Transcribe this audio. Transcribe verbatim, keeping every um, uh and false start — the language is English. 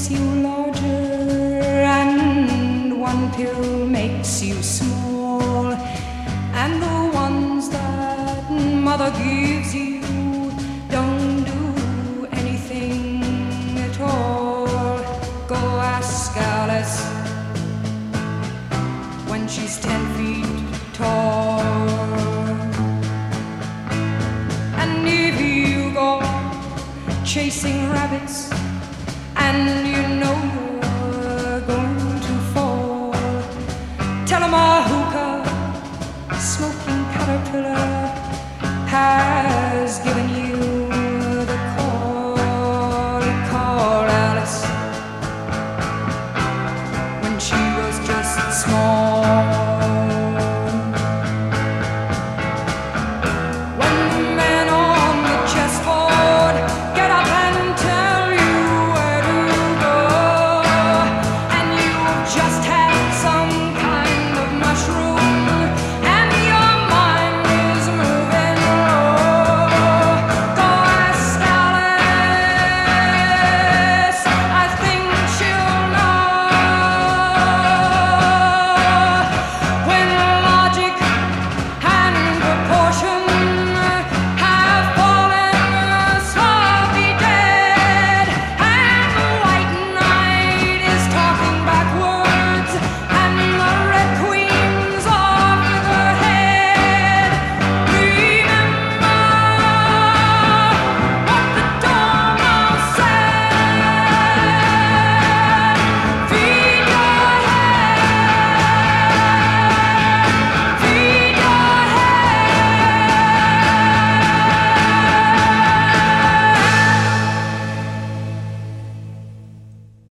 makes you larger, and one pill makes you small, and the ones that mother gives you don't do anything at all. Go ask Alice when she's ten feet tall. And if you go chasing rabbits and